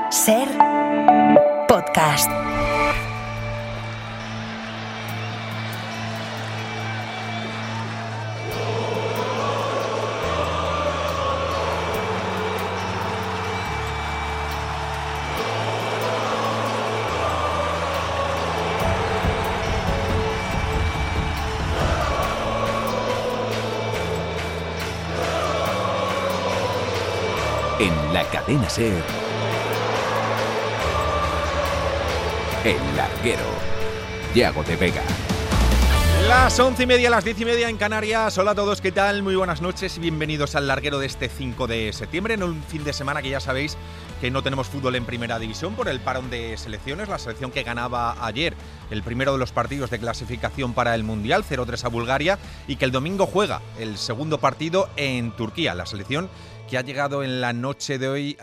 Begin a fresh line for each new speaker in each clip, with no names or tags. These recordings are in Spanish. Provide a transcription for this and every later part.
Ser podcast.
En la cadena SER, El Larguero, Yago de Vega.
Las 11:30, las 10:30 en Canarias. Hola a todos, ¿qué tal? Muy buenas noches y bienvenidos al Larguero de este 5 de septiembre, en un fin de semana que ya sabéis que no tenemos fútbol en primera división por el parón de selecciones. La selección que ganaba ayer el primero de los partidos de clasificación para el Mundial, 0-3 a Bulgaria, y que el domingo juega el segundo partido en Turquía. La selección que ha llegado en la noche de hoy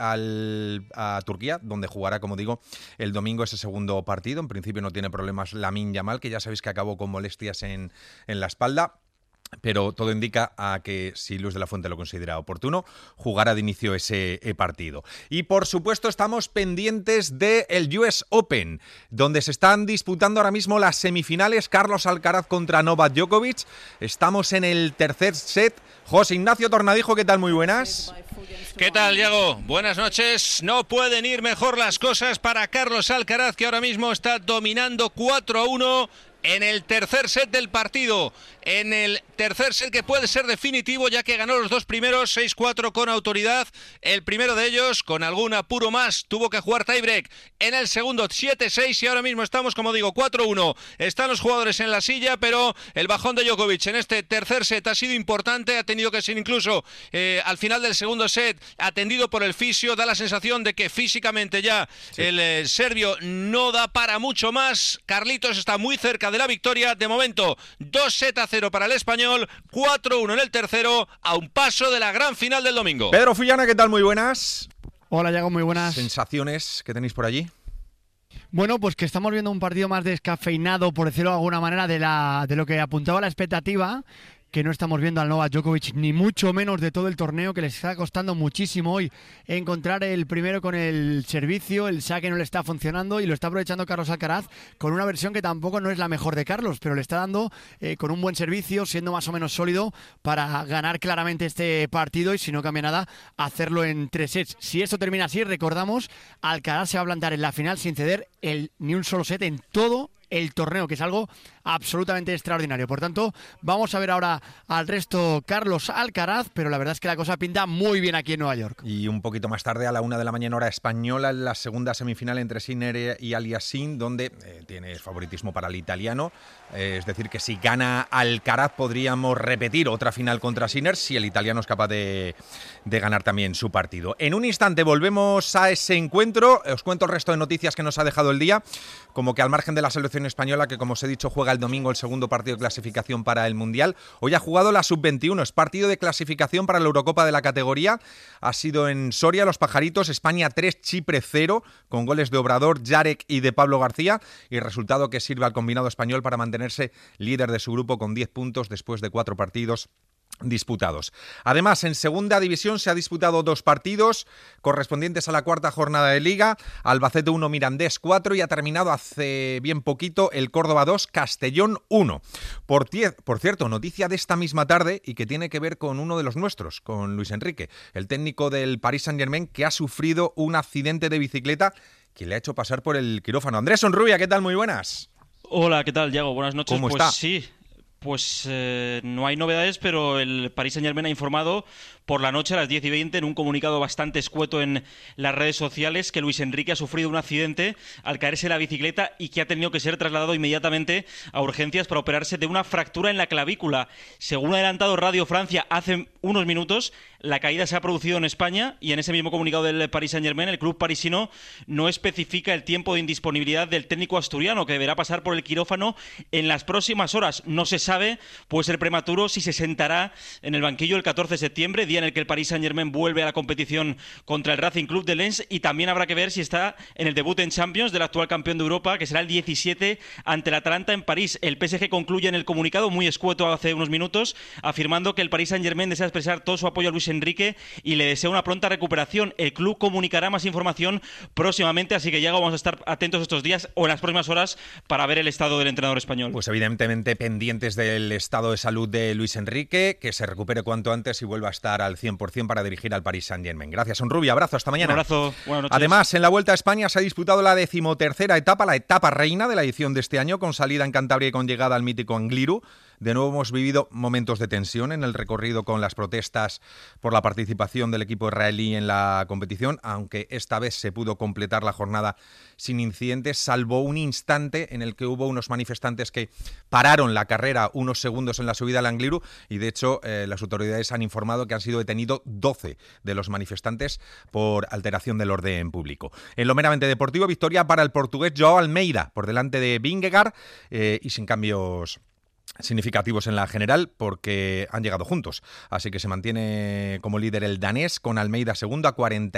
a Turquía, donde jugará, como digo, el domingo ese segundo partido. En principio no tiene problemas Lamine Yamal, que ya sabéis que acabó con molestias en la espalda. Pero todo indica a que, si Luis de la Fuente lo considera oportuno, jugará de inicio ese partido. Y por supuesto estamos pendientes del US Open, donde se están disputando ahora mismo las semifinales. Carlos Alcaraz contra Novak Djokovic. Estamos en el tercer set. José Ignacio Tornadijo, ¿qué tal? Muy buenas.
¿Qué tal, Diego? Buenas noches. No pueden ir mejor las cosas para Carlos Alcaraz, que ahora mismo está dominando 4-1 en el tercer set del partido. En el tercer set que puede ser definitivo, ya que ganó los dos primeros 6-4 con autoridad. El primero de ellos, con algún apuro más, tuvo que jugar tiebreak. En el segundo 7-6 y ahora mismo estamos, como digo, 4-1. Están los jugadores en la silla, pero el bajón de Djokovic en este tercer set ha sido importante. Ha tenido que ser incluso al final del segundo set atendido por el fisio. Da la sensación de que físicamente ya el serbio no da para mucho más. Carlitos está muy cerca de la victoria. De momento, 2-0 para el español, 4-1 en el tercero, a un paso de la gran final del domingo.
Pedro Fullana, ¿qué tal? Muy buenas.
Hola, Yago, muy buenas.
¿Sensaciones que tenéis por allí?
Bueno, pues que estamos viendo un partido más descafeinado, por decirlo de alguna manera, de lo que apuntaba la expectativa, que no estamos viendo al Novak Djokovic, ni mucho menos de todo el torneo, que les está costando muchísimo hoy encontrar el primero con el servicio. El saque no le está funcionando y lo está aprovechando Carlos Alcaraz con una versión que tampoco no es la mejor de Carlos, pero le está dando con un buen servicio, siendo más o menos sólido para ganar claramente este partido y, si no cambia nada, hacerlo en 3 sets. Si esto termina así, recordamos, Alcaraz se va a plantar en la final sin ceder ni un solo set en todo el torneo, que es algo absolutamente extraordinario. Por tanto, vamos a ver ahora al resto Carlos Alcaraz, pero la verdad es que la cosa pinta muy bien aquí en Nueva York.
Y un poquito más tarde, a la 1 de la mañana hora española, la segunda semifinal entre Sinner y Aliassime, donde tiene favoritismo para el italiano. Es decir, que si gana Alcaraz podríamos repetir otra final contra Sinner, si el italiano es capaz de ganar también su partido. En un instante volvemos a ese encuentro. Os cuento el resto de noticias que nos ha dejado el día, como que al margen de la selección española, que como os he dicho juega el domingo el segundo partido de clasificación para el Mundial, hoy ha jugado la Sub-21, es partido de clasificación para la Eurocopa de la categoría. Ha sido en Soria, Los Pajaritos, España 3, Chipre 0, con goles de Obrador, Jarek y de Pablo García, y resultado que sirve al combinado español para mantenerse líder de su grupo con 10 puntos después de 4 partidos disputados. Además, en segunda división se ha disputado 2 partidos correspondientes a la cuarta jornada de Liga. Albacete 1, Mirandés 4, y ha terminado hace bien poquito el Córdoba 2, Castellón 1. Por cierto, noticia de esta misma tarde y que tiene que ver con uno de los nuestros, con Luis Enrique, el técnico del Paris Saint-Germain, que ha sufrido un accidente de bicicleta que le ha hecho pasar por el quirófano. Andrés Sonrubia, ¿qué tal? Muy buenas.
Hola, ¿qué tal, Yago? Buenas noches.
¿Cómo
pues
está?
Sí. Pues no hay novedades, pero el Paris Saint-Germain ha informado por la noche a las 10:20 en un comunicado bastante escueto en las redes sociales que Luis Enrique ha sufrido un accidente al caerse de la bicicleta y que ha tenido que ser trasladado inmediatamente a urgencias para operarse de una fractura en la clavícula. Según ha adelantado Radio Francia hace unos minutos, la caída se ha producido en España y en ese mismo comunicado del Paris Saint-Germain el club parisino no especifica el tiempo de indisponibilidad del técnico asturiano, que deberá pasar por el quirófano en las próximas horas. No se sabe, puede ser prematuro, si se sentará en el banquillo el 14 de septiembre, día día en el que el Paris Saint-Germain vuelve a la competición contra el Racing Club de Lens, y también habrá que ver si está en el debut en Champions del actual campeón de Europa, que será el 17 ante el Atalanta en París. El PSG concluye en el comunicado, muy escueto hace unos minutos, afirmando que el Paris Saint-Germain desea expresar todo su apoyo a Luis Enrique y le desea una pronta recuperación. El club comunicará más información próximamente, así que ya vamos a estar atentos estos días o en las próximas horas para ver el estado del entrenador español.
Pues evidentemente pendientes del estado de salud de Luis Enrique, que se recupere cuanto antes y vuelva a estar al 100% para dirigir al Paris Saint-Germain. Gracias, Onrubia. Abrazo, hasta mañana.
Un abrazo, buenas noches.
Además, en la Vuelta a España se ha disputado la 13ª etapa, la etapa reina de la edición de este año, con salida en Cantabria y con llegada al mítico Angliru. De nuevo hemos vivido momentos de tensión en el recorrido con las protestas por la participación del equipo israelí en la competición, aunque esta vez se pudo completar la jornada sin incidentes, salvo un instante en el que hubo unos manifestantes que pararon la carrera unos segundos en la subida al Angliru y, de hecho, las autoridades han informado que han sido detenidos 12 de los manifestantes por alteración del orden público. En lo meramente deportivo, victoria para el portugués Joao Almeida por delante de Vingegaard y sin cambios significativos en la general porque han llegado juntos, así que se mantiene como líder el danés con Almeida segundo a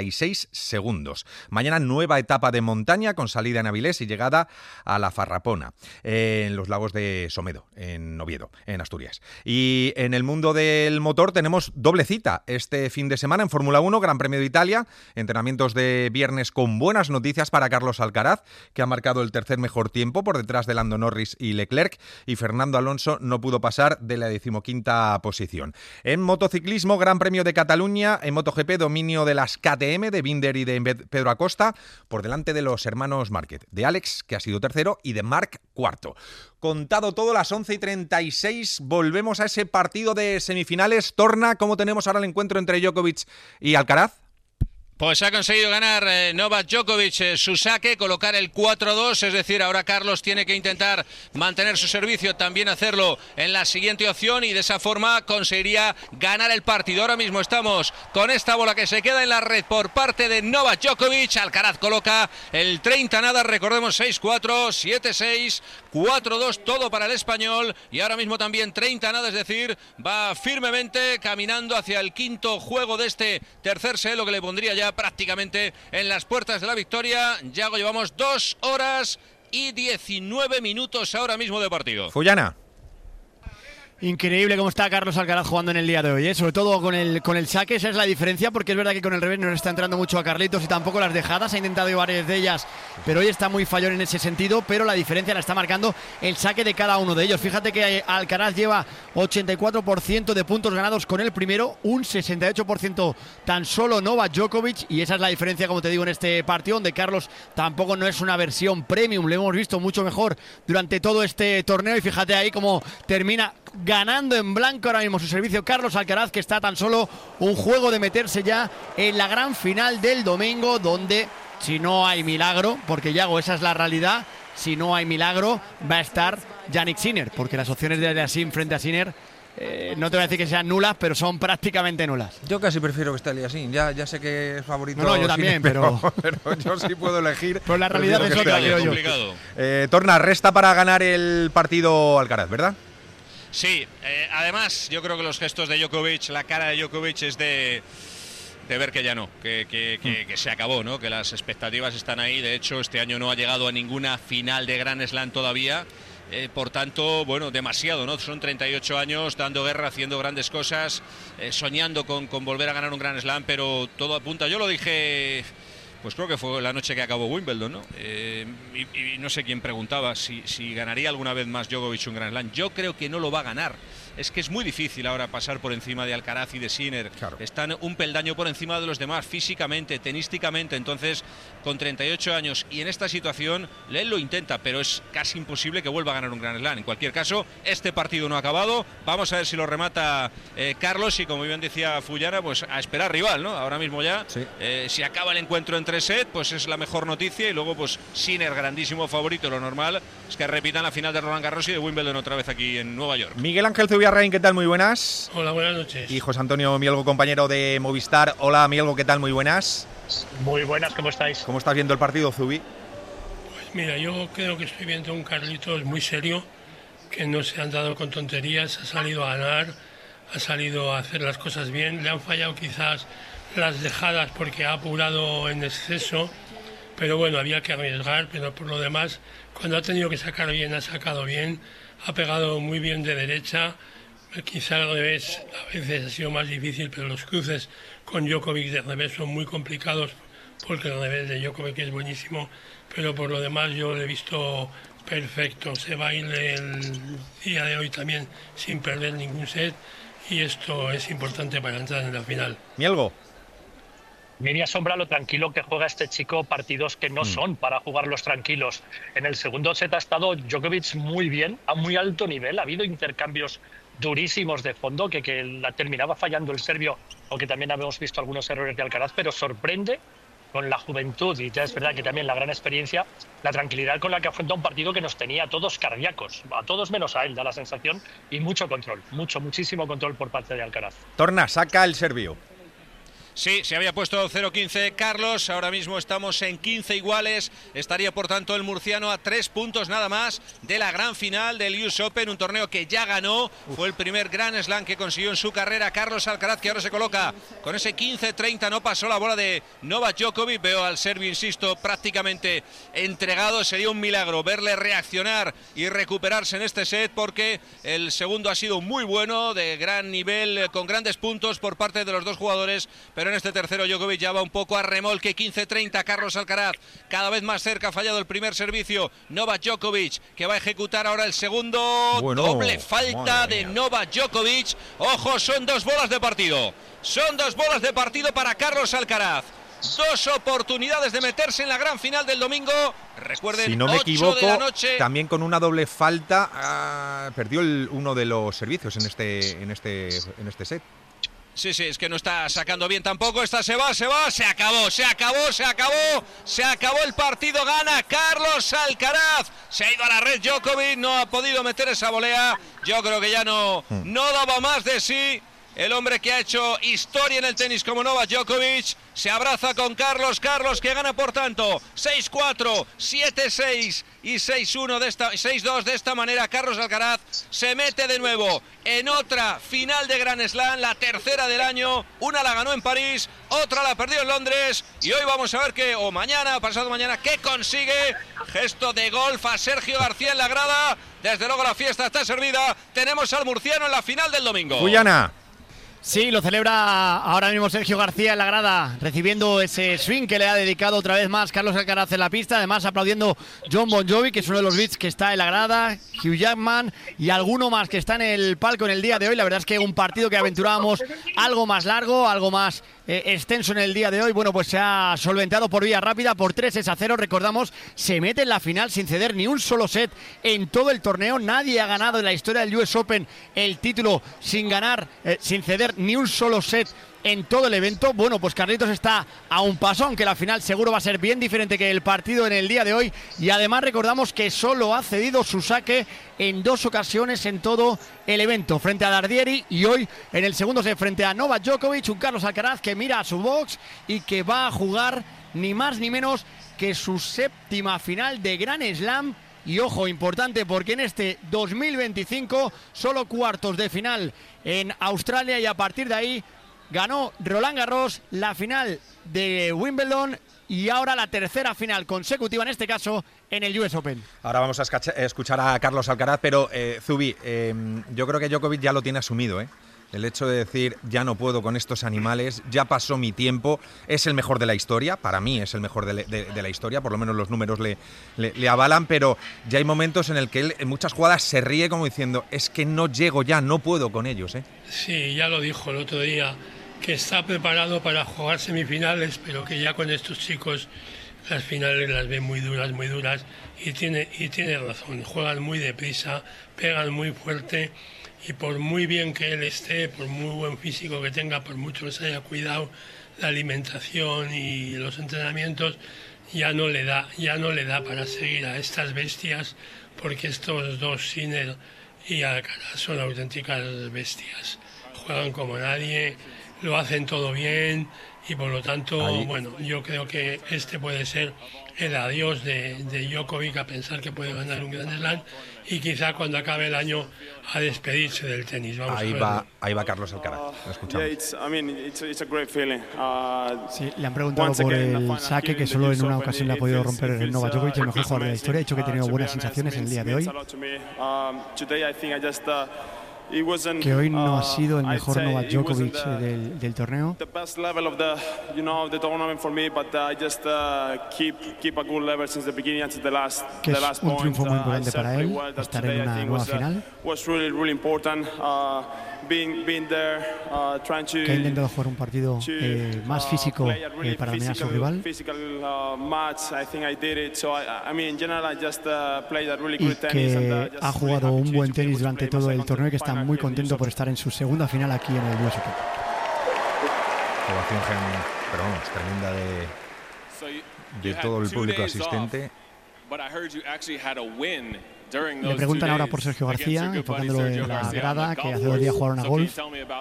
46 segundos. Mañana nueva etapa de montaña con salida en Avilés y llegada a la Farrapona en los lagos de Somedo, en Oviedo, en Asturias. Y en el mundo del motor tenemos doble cita este fin de semana en Fórmula 1, Gran Premio de Italia, entrenamientos de viernes con buenas noticias para Carlos Alcaraz, que ha marcado el tercer mejor tiempo por detrás de Lando Norris y Leclerc, y Fernando Alonso no pudo pasar de la 15ª posición. En motociclismo, Gran Premio de Cataluña, en MotoGP, dominio de las KTM, de Binder y de Pedro Acosta, por delante de los hermanos Márquez, de Alex, que ha sido tercero, y de Marc, cuarto. Contado todo, las 11:36, volvemos a ese partido de semifinales. Torna, ¿cómo tenemos ahora el encuentro entre Djokovic y Alcaraz?
Pues ha conseguido ganar Novak Djokovic su saque, colocar el 4-2, es decir, ahora Carlos tiene que intentar mantener su servicio, también hacerlo en la siguiente opción y de esa forma conseguiría ganar el partido. Ahora mismo estamos con esta bola que se queda en la red por parte de Novak Djokovic. Alcaraz coloca el 30-nada, recordemos 6-4, 7-6, 4-2, todo para el español y ahora mismo también 30-nada, es decir, va firmemente caminando hacia el quinto juego de este tercer set, lo que le pondría ya prácticamente en las puertas de la victoria. Yago, llevamos 2 horas y 19 minutos ahora mismo de partido.
Fullana.
Increíble cómo está Carlos Alcaraz jugando en el día de hoy, ¿eh? Sobre todo con el saque, esa es la diferencia, porque es verdad que con el revés no le está entrando mucho a Carlitos y tampoco las dejadas, ha intentado varias de ellas, pero hoy está muy fallón en ese sentido, pero la diferencia la está marcando el saque de cada uno de ellos. Fíjate que Alcaraz lleva 84% de puntos ganados con el primero, un 68% tan solo Novak Djokovic, y esa es la diferencia, como te digo, en este partido, donde Carlos tampoco no es una versión premium, le hemos visto mucho mejor durante todo este torneo, y fíjate ahí cómo termina ganando en blanco ahora mismo su servicio Carlos Alcaraz, que está tan solo un juego de meterse ya en la gran final del domingo, donde si no hay milagro, porque Yago, esa es la realidad, si no hay milagro va a estar Jannik Sinner, porque las opciones de Aliassime frente a Sinner no te voy a decir que sean nulas, pero son prácticamente nulas.
Yo casi prefiero que esté Aliassime, ya sé que es favorito.
No, yo también, pero
yo sí puedo elegir.
Pues la realidad es otra, creo yo.
Torna, resta para ganar el partido Alcaraz, ¿verdad?
Sí, además yo creo que los gestos de Djokovic, la cara de Djokovic es de ver que ya no, que se acabó, ¿no? Que las expectativas están ahí. De hecho, este año no ha llegado a ninguna final de Grand Slam todavía. Por tanto, bueno, demasiado, ¿no? Son 38 años dando guerra, haciendo grandes cosas, soñando con volver a ganar un Grand Slam, pero todo apunta. Yo lo dije, pues creo que fue la noche que acabó Wimbledon, ¿no? Y no sé quién preguntaba si ganaría alguna vez más Djokovic un Grand Slam. Yo creo que no lo va a ganar. Es que es muy difícil ahora pasar por encima de Alcaraz y de Sinner. Claro. Están un peldaño por encima de los demás, físicamente, tenísticamente. Entonces, con 38 años y en esta situación, él lo intenta, pero es casi imposible que vuelva a ganar un Grand Slam. En cualquier caso, este partido no ha acabado. Vamos a ver si lo remata Carlos y, como bien decía Fullana, pues a esperar rival, ¿no? Ahora mismo ya, sí. Si acaba el encuentro en 3 sets, pues es la mejor noticia. Y luego, pues Sinner, grandísimo favorito. Lo normal es que repitan la final de Roland Garros y de Wimbledon otra vez aquí en Nueva York.
Miguel Ángel Zubiarrain, ¿qué tal? Muy buenas.
Hola, buenas noches.
Y José Antonio Mielgo, compañero de Movistar. Hola, Mielgo, ¿qué tal? Muy buenas.
Muy buenas, ¿cómo estáis?
¿Cómo estás viendo el partido, Zubi?
Pues mira, yo creo que estoy viendo un Carlitos muy serio, que no se han dado con tonterías, ha salido a ganar, ha salido a hacer las cosas bien. Le han fallado quizás las dejadas porque ha apurado en exceso, pero bueno, había que arriesgar. Pero por lo demás, cuando ha tenido que sacar bien, ha sacado bien, ha pegado muy bien de derecha. Quizá al revés a veces ha sido más difícil, pero los cruces con Djokovic de revés son muy complicados, porque el revés de Djokovic es buenísimo, pero por lo demás yo lo he visto perfecto. Se va a ir el día de hoy también sin perder ningún set, y esto es importante para entrar en la final.
Mielgo.
Me asombra lo tranquilo que juega este chico partidos que no son para jugarlos tranquilos. En el segundo set ha estado Djokovic muy bien, a muy alto nivel. Ha habido intercambios durísimos de fondo que la terminaba fallando el serbio, aunque también habíamos visto algunos errores de Alcaraz, pero sorprende con la juventud, y ya es verdad que también la gran experiencia, la tranquilidad con la que afronta un partido que nos tenía a todos cardíacos, a todos menos a él, da la sensación, y mucho control, muchísimo control por parte de Alcaraz.
Torna, saca el serbio.
Sí, se había puesto 0-15 Carlos, ahora mismo estamos en 15 iguales, estaría por tanto el murciano a 3 puntos nada más de la gran final del US Open, un torneo que ya ganó, fue el primer Grand Slam que consiguió en su carrera Carlos Alcaraz, que ahora se coloca con ese 15-30, no pasó la bola de Novak Djokovic, veo al serbio, insisto, prácticamente entregado, sería un milagro verle reaccionar y recuperarse en este set, porque el segundo ha sido muy bueno, de gran nivel, con grandes puntos por parte de los dos jugadores, pero en este tercero Djokovic ya va un poco a remolque. 15-30 Carlos Alcaraz, cada vez más cerca, ha fallado el primer servicio Novak Djokovic, que va a ejecutar ahora el segundo.
Bueno,
doble falta de Novak Djokovic. Ojo, son 2 bolas de partido, son 2 bolas de partido para Carlos Alcaraz. 2 oportunidades de meterse en la gran final del domingo. Recuerden,
si no me
8
equivoco,
de la noche.
también con una doble falta perdió uno de los servicios en este set.
Sí, es que no está sacando bien tampoco. Esta se acabó el partido, gana Carlos Alcaraz. Se ha ido a la red Djokovic, no ha podido meter esa volea. Yo creo que ya no daba más de sí. El hombre que ha hecho historia en el tenis como Novak Djokovic se abraza con Carlos que gana por tanto 6-4, 7-6 y 6-2 de esta manera. Carlos Alcaraz se mete de nuevo en otra final de Grand Slam, la tercera del año. Una la ganó en París, otra la perdió en Londres, y hoy vamos a ver pasado mañana, qué consigue. Gesto de golf a Sergio García en la grada. Desde luego la fiesta está servida. Tenemos al murciano en la final del domingo.
Guyana.
Sí, lo celebra ahora mismo Sergio García en la grada, recibiendo ese swing que le ha dedicado otra vez más Carlos Alcaraz en la pista. Además, aplaudiendo John Bon Jovi, que es uno de los beats que está en la grada, Hugh Jackman y alguno más que está en el palco en el día de hoy. La verdad es que un partido que aventurábamos algo más largo, algo más extenso en el día de hoy. Bueno, pues se ha solventado por vía rápida por 3-0. Recordamos, se mete en la final sin ceder ni un solo set en todo el torneo. Nadie ha ganado en la historia del US Open el título sin ceder ni un solo set en todo el evento. Bueno, pues Carlitos está a un paso, aunque la final seguro va a ser bien diferente que el partido en el día de hoy. Y además recordamos que solo ha cedido su saque en 2 ocasiones en todo el evento, frente a Dardieri y hoy en el segundo set frente a Novak Djokovic. Un Carlos Alcaraz que mira a su box y que va a jugar ni más ni menos que su 7ª final de Grand Slam. Y ojo, importante, porque en este 2025 solo cuartos de final en Australia, y a partir de ahí ganó Roland Garros, la final de Wimbledon y ahora la tercera final consecutiva, en este caso en el US Open.
Ahora vamos a escuchar a Carlos Alcaraz, pero Zubi, yo creo que Djokovic ya lo tiene asumido, ¿eh? El hecho de decir, ya no puedo con estos animales, ya pasó mi tiempo, es el mejor de la historia, para mí es el mejor de la historia, por lo menos los números le avalan, pero ya hay momentos en el que él en muchas jugadas se ríe como diciendo, es que no llego ya, no puedo con ellos, ¿eh?
Sí, ya lo dijo el otro día, que está preparado para jugar semifinales, pero que ya con estos chicos las finales las ve muy duras, y tiene razón, juegan muy deprisa, pegan muy fuerte. Y por muy bien que él esté, por muy buen físico que tenga, por mucho que se haya cuidado la alimentación y los entrenamientos, ya no le da para seguir a estas bestias, porque estos dos, Sinner y Alcaraz, son auténticas bestias. Juegan como nadie, lo hacen todo bien, y por lo tanto, bueno, yo creo que este puede ser el adiós de Djokovic a pensar que puede ganar un Grand Slam y quizá cuando acabe el año a despedirse del tenis. Vamos
ahí
a
va Carlos Alcaraz, lo escuchamos.
Sí, le han preguntado por el saque, que solo en una ocasión le ha podido romper el Novak Djokovic, el mejor jugador de la historia. Ha dicho que ha tenido buenas sensaciones en el día de hoy, que hoy no ha sido el mejor Novak Djokovic del torneo, que es un triunfo muy importante para él, estar en una nueva final, que ha intentado jugar un partido más físico para dominar a su rival, y que ha jugado un buen tenis durante todo el torneo y que está muy contento por estar en su segunda final aquí en el US Open.
Ovación, pero vamos, tremenda de todo el público asistente.
Le preguntan ahora por Sergio García, enfocándolo en la grada, que hace 2 días jugaron a golf.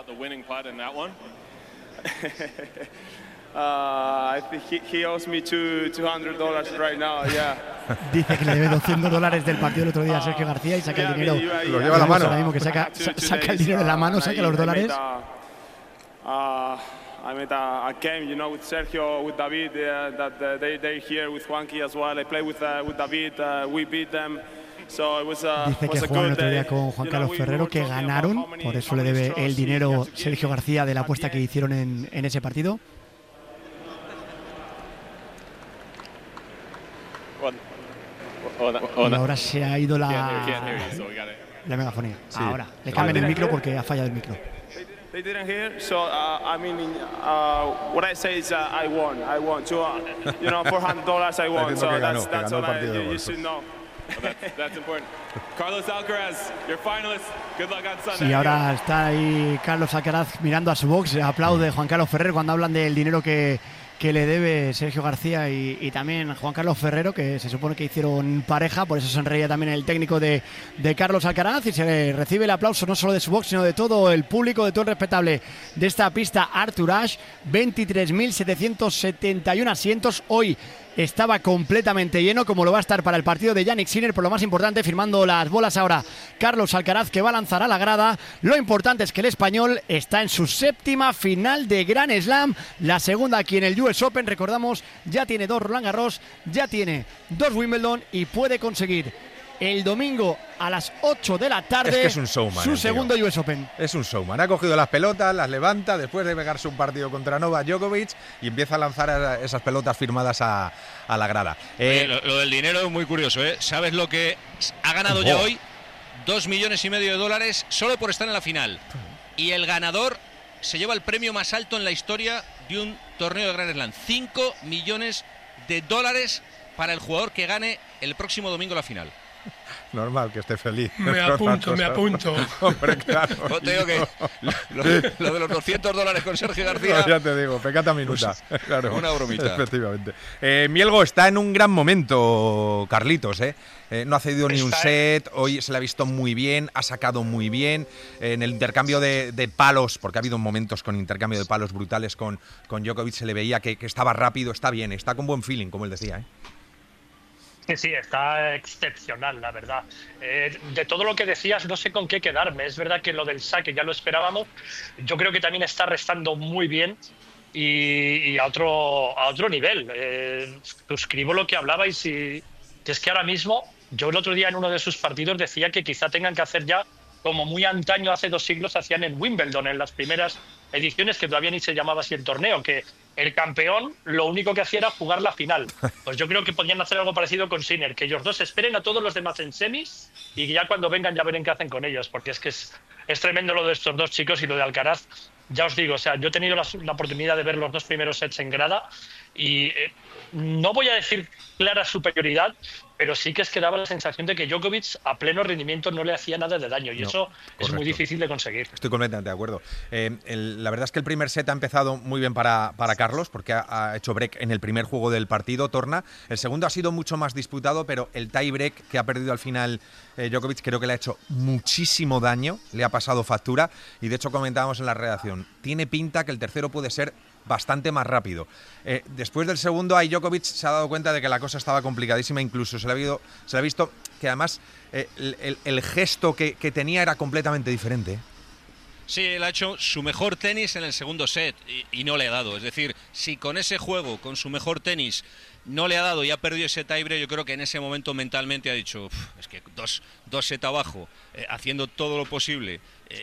Dice que le debe $200 del partido del otro día a Sergio García y saca el dinero.
Lo lleva a la mano.
Ahora mismo que saca el dinero de la mano, saca los dólares.
I met a game, with Sergio, with David. They're here with Juanqui as well. I play with David. We beat them.
Dice que jugaron el otro día con Juan Carlos Ferrero, que ganaron, por eso le debe el dinero Sergio García de la apuesta que hicieron en ese partido. Y ahora se ha ido la megafonía. Sí. Ahora le cambian el micro porque ha fallado el micro.
They didn't hear, so what I say is I won. $400 I won. So that's all you should know. That's important. Carlos Alcaraz, your finalist. Good luck on Sunday.
Sí, ahora está ahí Carlos Alcaraz mirando a su box. Aplaude Juan Carlos Ferrer cuando hablan del dinero que le debe Sergio García y también Juan Carlos Ferrero, que se supone que hicieron pareja, por eso sonreía también el técnico de Carlos Alcaraz, y se recibe el aplauso no solo de su box, sino de todo el público, de todo el respetable de esta pista Arthur Ashe. 23.771 asientos. Hoy estaba completamente lleno, como lo va a estar para el partido de Jannik Sinner. Por lo más importante, firmando las bolas ahora Carlos Alcaraz, que va a lanzar a la grada. Lo importante es que el español está en su 7ª final de Grand Slam, la segunda aquí en el US Open. Recordamos, ya tiene 2 Roland Garros, ya tiene 2 Wimbledon y puede conseguir el domingo a las 8 de la tarde
es que es un showman,
su segundo US Open.
Es un showman. Ha cogido las pelotas, las levanta después de pegarse un partido contra Novak Djokovic y empieza a lanzar esas pelotas firmadas a la grada.
Lo del dinero es muy curioso, ¿eh? ¿Sabes lo que ha ganado ya hoy? $2,5 millones solo por estar en la final. Y el ganador se lleva el premio más alto en la historia de un torneo de Grand Slam. $5 millones para el jugador que gane el próximo domingo la final.
Normal que esté feliz.
Me apunto.
Hombre, claro.
No te digo que lo de los $200 con Sergio García.
No, ya te digo, pecata minuta.
Pues,
claro,
una bromita.
Efectivamente. Mielgo está en un gran momento, Carlitos. No ha cedido ni un set. Hoy se le ha visto muy bien, ha sacado muy bien. En el intercambio de palos, porque ha habido momentos con intercambio de palos brutales con Djokovic, se le veía que estaba rápido, está bien, está con buen feeling, como él decía.
Sí, está excepcional, la verdad. De todo lo que decías, no sé con qué quedarme. Es verdad que lo del saque ya lo esperábamos. Yo creo que también está restando muy bien y a otro nivel. Suscribo lo que hablabais y es que ahora mismo, yo el otro día en uno de sus partidos decía que quizá tengan que hacer ya como muy antaño, hace 2 siglos, hacían en Wimbledon, en las primeras ediciones, que todavía ni se llamaba así el torneo, que el campeón lo único que hacía era jugar la final. Pues yo creo que podrían hacer algo parecido con Sinner, que ellos dos esperen a todos los demás en semis y ya cuando vengan ya verán qué hacen con ellos, porque es que es tremendo lo de estos dos chicos. Y lo de Alcaraz, ya os digo, o sea, yo he tenido la oportunidad de ver los 2 primeros sets en grada y no voy a decir clara superioridad, pero sí que es que daba la sensación de que Djokovic a pleno rendimiento no le hacía nada de daño y eso es muy difícil de conseguir.
Estoy completamente de acuerdo. La verdad es que el primer set ha empezado muy bien para Carlos, porque ha hecho break en el primer juego del partido, Torna. El segundo ha sido mucho más disputado, pero el tie break que ha perdido al final Djokovic creo que le ha hecho muchísimo daño, le ha pasado factura y de hecho comentábamos en la redacción, tiene pinta que el tercero puede ser bastante más rápido. Después del segundo, ahí Djokovic se ha dado cuenta de que la cosa estaba complicadísima, incluso se le ha visto que además el gesto que tenía era completamente diferente.
Sí, él ha hecho su mejor tenis en el segundo set y no le ha dado. Es decir, si con ese juego, con su mejor tenis, no le ha dado y ha perdido ese tiebreak, yo creo que en ese momento mentalmente ha dicho, es que dos set abajo, haciendo todo lo posible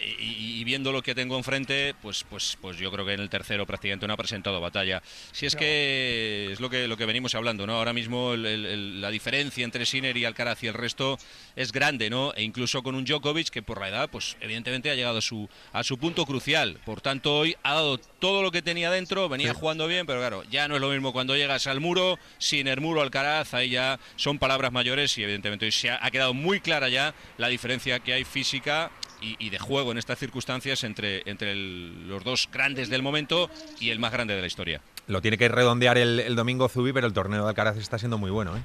y viendo lo que tengo enfrente, pues yo creo que en el tercero prácticamente no ha presentado batalla. Si es que es lo que venimos hablando, ¿no? Ahora mismo la diferencia entre Sinner y Alcaraz y el resto es grande, ¿no? E incluso con un Djokovic que por la edad, pues evidentemente ha llegado a su punto crucial. Por tanto, hoy ha dado todo lo que tenía dentro, venía jugando bien, pero claro, ya no es lo mismo cuando llegas al muro, Sinner, muro, Alcaraz, ahí ya son palabras mayores y evidentemente hoy se ha quedado muy clara ya la diferencia que hay física y de juego en estas circunstancias entre los dos grandes del momento y el más grande de la historia.
Lo tiene que redondear el domingo Zubi, pero el torneo de Alcaraz está siendo muy bueno, ¿eh?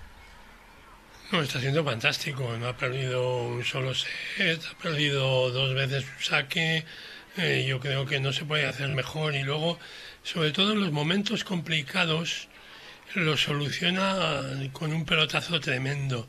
No, está siendo fantástico. No ha perdido un solo set, ha perdido 2 veces un saque. Yo creo que no se puede hacer mejor. Y luego, sobre todo en los momentos complicados, lo soluciona con un pelotazo tremendo.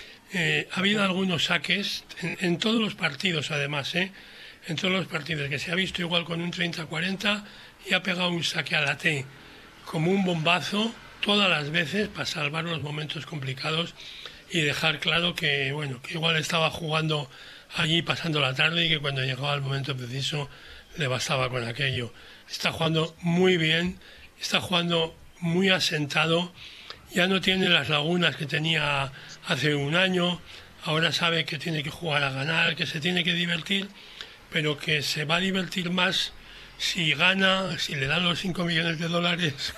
Ha habido algunos saques en todos los partidos, además, en todos los partidos, que se ha visto igual con un 30-40 y ha pegado un saque a la T como un bombazo todas las veces para salvar los momentos complicados y dejar claro que, bueno, que igual estaba jugando allí pasando la tarde y que cuando llegaba el momento preciso le bastaba con aquello. Está jugando muy bien, está jugando muy asentado, ya no tiene las lagunas que tenía hace un año, ahora sabe que tiene que jugar a ganar, que se tiene que divertir, pero que se va a divertir más si gana, si le dan los 5 millones de dólares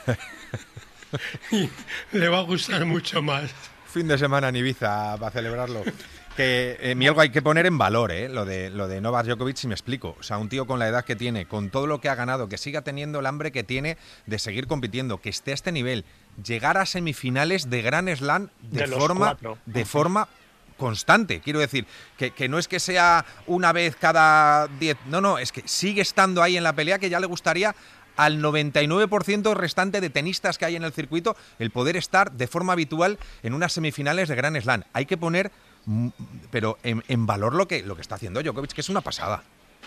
y le va a gustar mucho más.
Fin de semana en Ibiza para celebrarlo. Que Mielgo, hay que poner en valor lo de Novak Djokovic, si me explico. O sea, un tío con la edad que tiene, con todo lo que ha ganado, que siga teniendo el hambre que tiene de seguir compitiendo, que esté a este nivel, llegar a semifinales de Grand Slam de forma constante. Quiero decir, que no es que sea una vez cada 10, no, es que sigue estando ahí en la pelea, que ya le gustaría al 99% restante de tenistas que hay en el circuito el poder estar de forma habitual en unas semifinales de Grand Slam. Hay que poner pero en valor lo que está haciendo Djokovic, que es una pasada.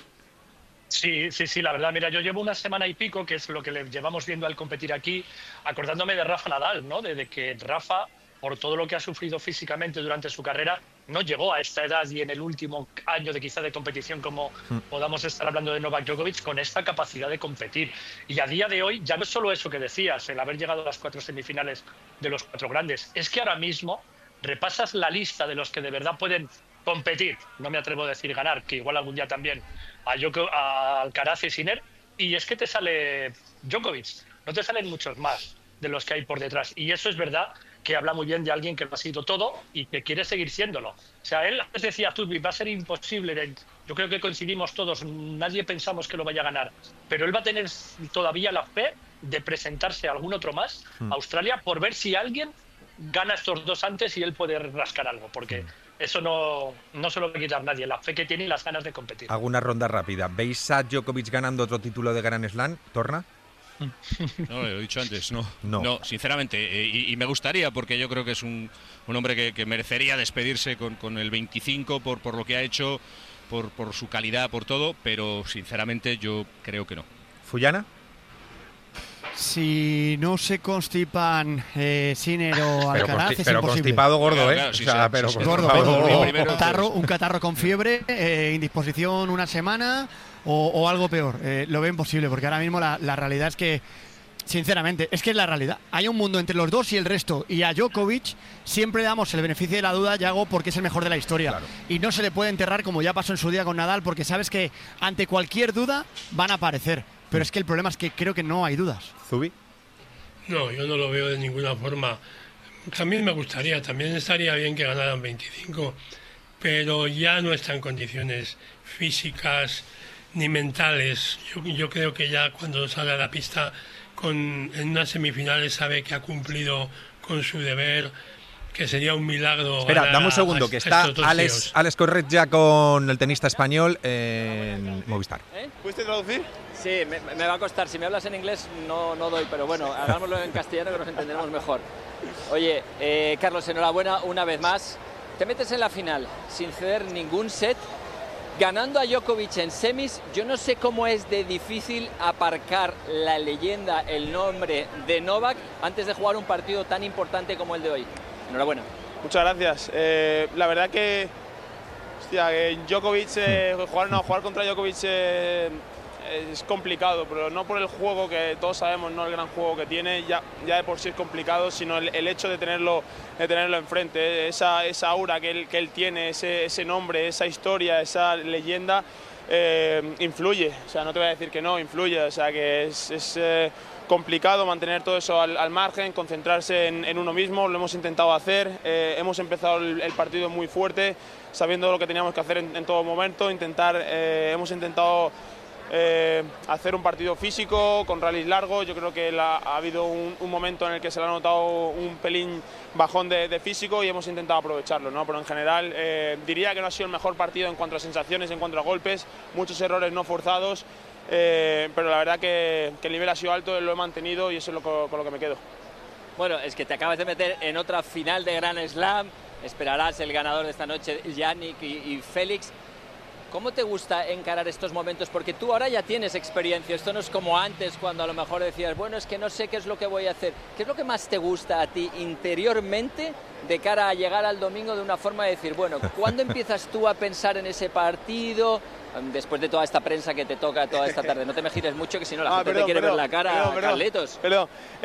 Sí, la verdad, mira, yo llevo una semana y pico, que es lo que le llevamos viendo al competir aquí, acordándome de Rafa Nadal, ¿no? De que Rafa, por todo lo que ha sufrido físicamente durante su carrera, no llegó a esta edad y en el último año de quizá de competición como podamos estar hablando de Novak Djokovic, con esta capacidad de competir. Y a día de hoy, ya no es solo eso que decías, el haber llegado a las 4 semifinales de los 4 grandes, es que ahora mismo repasas la lista de los que de verdad pueden competir, no me atrevo a decir ganar, que igual algún día también, a Alcaraz y Sinner, y es que te sale Djokovic, no te salen muchos más de los que hay por detrás. Y eso es verdad que habla muy bien de alguien que lo ha sido todo y que quiere seguir siéndolo. O sea, él antes decía, tú, va a ser imposible, yo creo que coincidimos todos, nadie pensamos que lo vaya a ganar, pero él va a tener todavía la fe de presentarse a algún otro más, a Australia, por ver si alguien gana estos 2 antes y él puede rascar algo, porque eso no se lo va a quitar nadie, la fe que tiene y las ganas de competir.
Hago una ronda rápida. ¿Veis a Djokovic ganando otro título de Grand Slam, Torna?
No, lo he dicho antes, no, sinceramente, y me gustaría, porque yo creo que es un hombre que merecería despedirse con el 25 por lo que ha hecho, por su calidad, por todo, pero sinceramente yo creo que no.
¿Fuyana?
Si no se constipan Sinner o Alcaraz, es
pero
imposible.
Constipado gordo,
claro, sí,
gordo, un catarro con fiebre, indisposición una semana o algo peor. Lo veo imposible, porque ahora mismo la realidad es que, sinceramente, es que es la realidad. Hay un mundo entre los dos y el resto, y a Djokovic siempre damos el beneficio de la duda, Yago, porque es el mejor de la historia. Claro. Y no se le puede enterrar como ya pasó en su día con Nadal, porque sabes que ante cualquier duda van a aparecer. Pero es que el problema es que creo que no hay dudas.
¿Zubi?
No, yo no lo veo de ninguna forma. También me gustaría, también estaría bien que ganaran 25, pero ya no está en condiciones físicas ni mentales. Yo creo que ya cuando sale a la pista en unas semifinales sabe que ha cumplido con su deber que sería un milagro.
Espera, dame un segundo, que está Alex Corret ya con el tenista español en Movistar.
¿Pudiste traducir?
Sí, me va a costar. Si me hablas en inglés no doy, pero bueno, hagámoslo en castellano que nos entenderemos mejor. Oye, Carlos, enhorabuena una vez más. Te metes en la final sin ceder ningún set, ganando a Djokovic en semis. Yo no sé cómo es de difícil aparcar la leyenda, el nombre de Novak, antes de jugar un partido tan importante como el de hoy. Enhorabuena.
Muchas gracias. La verdad que Djokovic, jugar contra Djokovic es complicado, pero no por el juego que todos sabemos, no el gran juego que tiene, ya de por sí es complicado, sino el hecho de tenerlo enfrente, esa aura que él tiene, ese nombre, esa historia, esa leyenda, influye. O sea, no te voy a decir que no, influye. O sea, que es complicado mantener todo eso al margen, concentrarse en uno mismo. Lo hemos intentado hacer, hemos empezado el partido muy fuerte, sabiendo lo que teníamos que hacer en todo momento. Hemos intentado hacer un partido físico con rallies largos. Yo creo que ha habido un momento en el que se le ha notado un pelín bajón de físico y hemos intentado aprovecharlo, ¿no? Pero en general diría que no ha sido el mejor partido en cuanto a sensaciones, en cuanto a golpes, muchos errores no forzados, pero la verdad que el nivel ha sido alto, lo he mantenido y eso es con lo que me quedo.
Bueno, es que te acabas de meter en otra final de Grand Slam, esperarás el ganador de esta noche, Jannik y Félix. ¿Cómo te gusta encarar estos momentos? Porque tú ahora ya tienes experiencia, esto no es como antes cuando a lo mejor decías, bueno, es que no sé qué es lo que voy a hacer. ¿Qué es lo que más te gusta a ti interiormente de cara a llegar al domingo de una forma de decir, bueno, ¿cuándo empiezas tú a pensar en ese partido? Después de toda esta prensa que te toca toda esta tarde, no te me gires mucho que si no la gente te quiere ver la cara, Carlitos.
Perdón.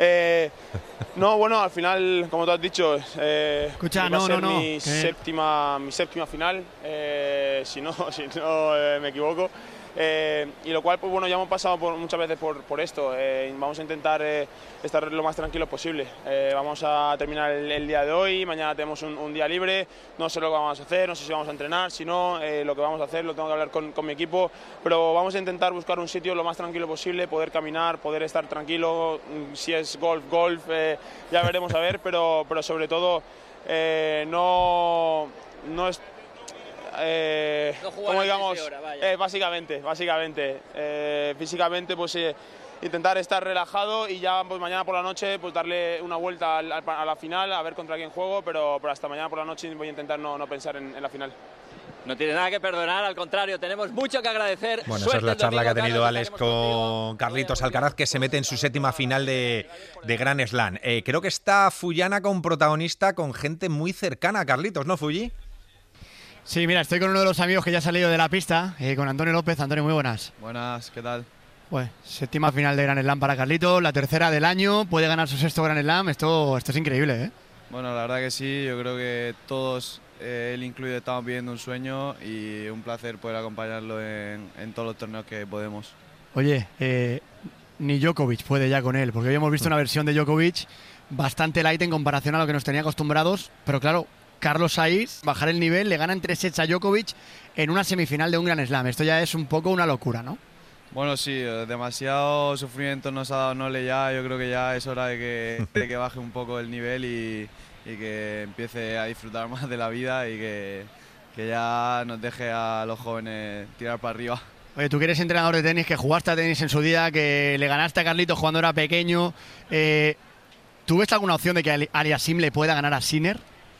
No, bueno, al final, como tú has dicho,
escucha,
va a ser mi séptima final, si no me equivoco. Y lo cual, pues bueno, ya hemos pasado muchas veces por esto. Vamos a intentar estar lo más tranquilos posible. Vamos a terminar el día de hoy, mañana tenemos un día libre, no sé lo que vamos a hacer, no sé si vamos a entrenar, si no, lo que vamos a hacer lo tengo que hablar con mi equipo, pero vamos a intentar buscar un sitio lo más tranquilo posible, poder caminar, poder estar tranquilo, si es golf, ya veremos a ver, pero sobre todo no es... como digamos, básicamente, físicamente pues intentar estar relajado y ya pues mañana por la noche pues darle una vuelta a la final, a ver contra quién juego, pero hasta mañana por la noche voy a intentar no pensar en la final.
No tiene nada que perdonar, al contrario, tenemos mucho que agradecer.
Bueno, esa es la charla que ha tenido Alex con Carlitos Alcaraz, que se mete en su séptima final de Grand Slam. Creo que está Fuyana con protagonista, con gente muy cercana a Carlitos, ¿no, Fuyi?
Sí, mira, estoy con uno de los amigos que ya ha salido de la pista, con Antonio López. Antonio, muy buenas.
Buenas, ¿qué tal?
Pues séptima final de Grand Slam para Carlitos, la tercera del año, puede ganar su sexto Grand Slam, esto es increíble, ¿eh?
Bueno, la verdad que sí, yo creo que todos, él incluido, estamos viviendo un sueño y un placer poder acompañarlo en todos los torneos que podemos.
Oye, ni Djokovic puede ya con él, porque hoy hemos visto una versión de Djokovic bastante light en comparación a lo que nos tenía acostumbrados, pero claro, Carlos Saiz, bajar el nivel, le ganan 3 sets a Djokovic en una semifinal de un Grand Slam. Esto ya es un poco una locura, ¿no?
Bueno, sí, demasiado sufrimiento nos ha dado Nole ya. Yo creo que ya es hora de que baje un poco el nivel y que empiece a disfrutar más de la vida y que ya nos deje a los jóvenes tirar para arriba.
Oye, tú que eres entrenador de tenis, que jugaste a tenis en su día, que le ganaste a Carlitos cuando era pequeño, ¿tú ves alguna opción de que Aliassime le pueda ganar a Sinner?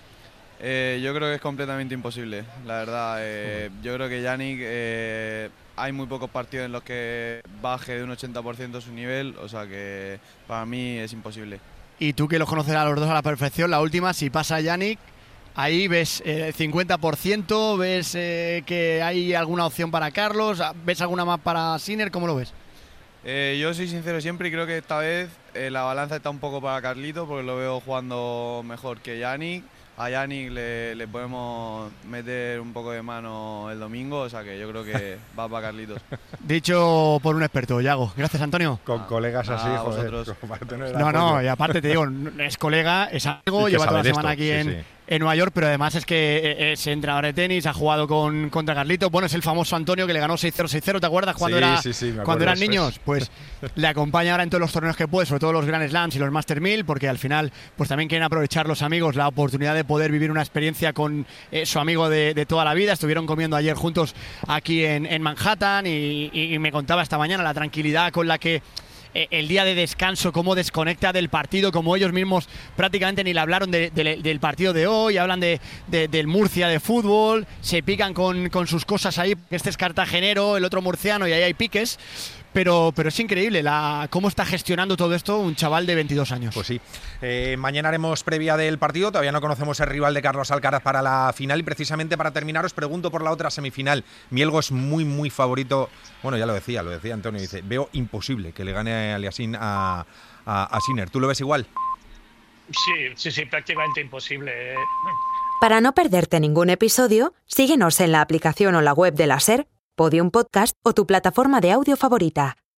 Yo creo que es completamente imposible, la verdad. Yo creo que Jannik, hay muy pocos partidos en los que baje de un 80% su nivel, o sea que para mí es imposible.
Y tú que los conoces a los dos a la perfección, la última, si pasa Jannik, ahí ves 50%, ves que hay alguna opción para Carlos, ves alguna más para Sinner, ¿cómo lo ves?
Yo soy sincero siempre y creo que esta vez la balanza está un poco para Carlito porque lo veo jugando mejor que Jannik. A Jannik le podemos meter un poco de mano el domingo, o sea que yo creo que va para Carlitos.
Dicho por un experto, Yago. Gracias, Antonio.
Con colegas así, joder.
No, y aparte te digo, es colega, es algo, lleva toda la semana aquí en Nueva York, pero además es que es entrenador de tenis, ha jugado contra Carlito. Bueno, es el famoso Antonio que le ganó 6-0, 6-0, ¿te acuerdas? Cuando, cuando eran niños. Pues le acompaña ahora en todos los torneos que puede, sobre todo los Grand Slams y los Master 1000, porque al final pues también quieren aprovechar los amigos la oportunidad de poder vivir una experiencia con su amigo de toda la vida. Estuvieron comiendo ayer juntos aquí en Manhattan y me contaba esta mañana la tranquilidad con la que el día de descanso, cómo desconecta del partido, como ellos mismos prácticamente ni le hablaron del partido de hoy, hablan del Murcia de fútbol, se pican con sus cosas ahí, este es cartagenero, el otro murciano, y ahí hay piques. Pero es increíble cómo está gestionando todo esto un chaval de 22 años.
Pues sí. Mañana haremos previa del partido. Todavía no conocemos el rival de Carlos Alcaraz para la final. Y precisamente para terminar os pregunto por la otra semifinal. Mielgo es muy, muy favorito. Bueno, ya lo decía Antonio. Dice, veo imposible que le gane Aliassime a Sinner. ¿Tú lo ves igual?
Sí, prácticamente imposible.
Para no perderte ningún episodio, síguenos en la aplicación o la web de la SER, Podium Podcast o tu plataforma de audio favorita.